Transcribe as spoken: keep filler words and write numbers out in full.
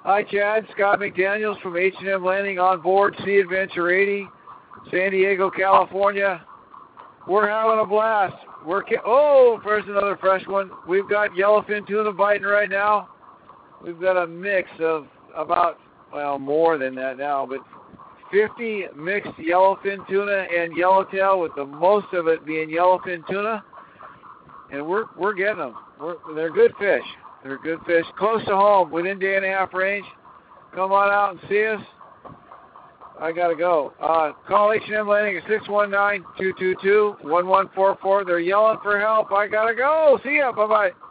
Hi, Chad. Scott McDaniels from H and M Landing on board Sea Adventure eighty, San Diego, California. We're having a blast. We're ca- oh, there's another fresh one. We've got yellowfin tuna biting right now. We've got a mix of about, well, more than that now, but fifty mixed yellowfin tuna and yellowtail, with the most of it being yellowfin tuna. And we're we're getting them. We're, they're good fish. They're good fish. Close to home, within day and a half range. Come on out and see us. I got to go. Uh, call H and M Landing at six one nine, two two two, one one four four. They're yelling for help. I got to go. See ya. Bye-bye.